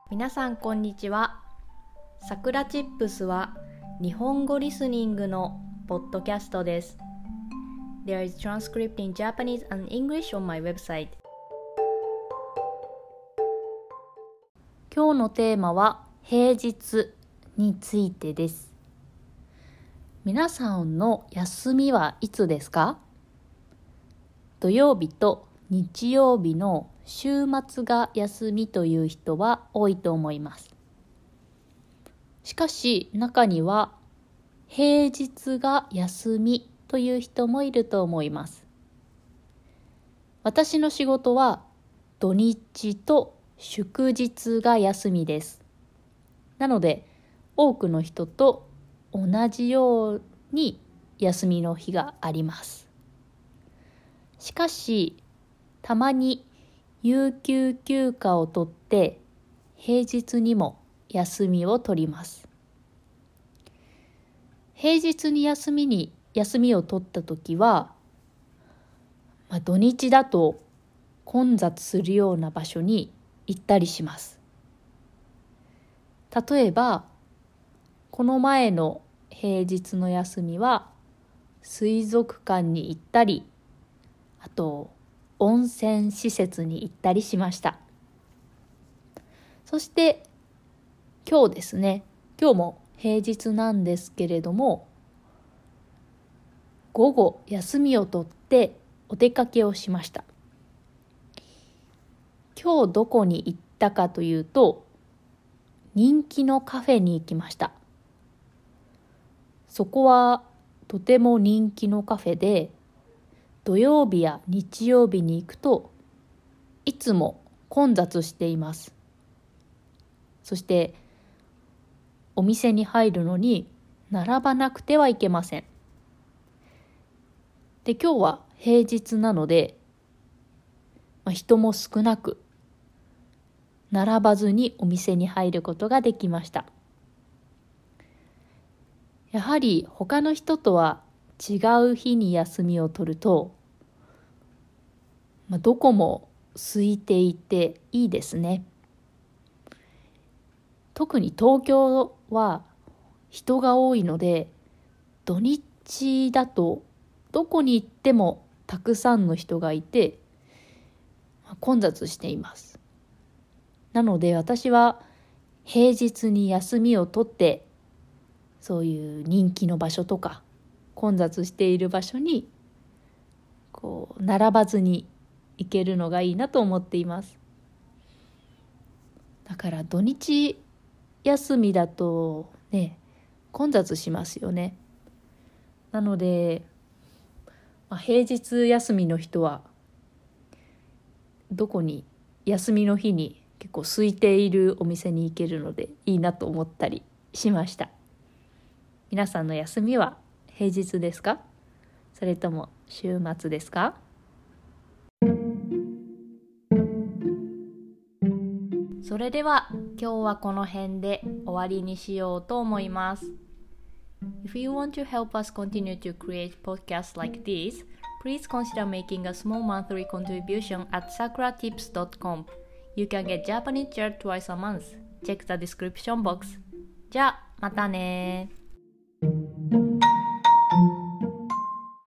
皆さんこんにちは。さくらチップスは日本語リスニングのポッドキャストです。There is transcript in Japanese and English on my website. 今日のテーマは平日についてです。皆さんの休みはいつですか？土曜日と日曜日の週末が休みという人は多いと思います。しかし中には平日が休みという人もいると思います。私の仕事は土日と祝日が休みです。なので多くの人と同じように休みの日があります。しかし、たまに有給休暇を取って平日にも休みを取ります。平日に休みを取ったときは、土日だと混雑するような場所に行ったりします。例えば、この前の平日の休みは水族館に行ったり、あと温泉施設に行ったりしました。そして今日ですね、今日も平日なんですけれども、午後休みを取ってお出かけをしました。今日どこに行ったかというと、人気のカフェに行きました。そこはとても人気のカフェで、土曜日や日曜日に行くといつも混雑しています。そしてお店に入るのに並ばなくてはいけません。で、今日は平日なので、人も少なく並ばずにお店に入ることができました。やはり他の人とは違う日に休みを取ると、どこも空いていていいですね。特に東京は人が多いので、土日だとどこに行ってもたくさんの人がいて混雑しています。なので私は平日に休みを取って、そういう人気の場所とか混雑している場所に並ばずに行けるのがいいなと思っています。だから土日休みだとね、混雑しますよね。なので、平日休みの人はどこに休みの日に結構空いているお店に行けるのでいいなと思ったりしました。皆さんの休みは平日ですか？それとも週末ですか？それでは今日はこの辺で終わりにしようと思います。If you want to help us continue to create podcasts like this, please consider making a small monthly contribution at sakuratips.com. You can get Japanese chair twice a month. Check the description box. じゃあまたね。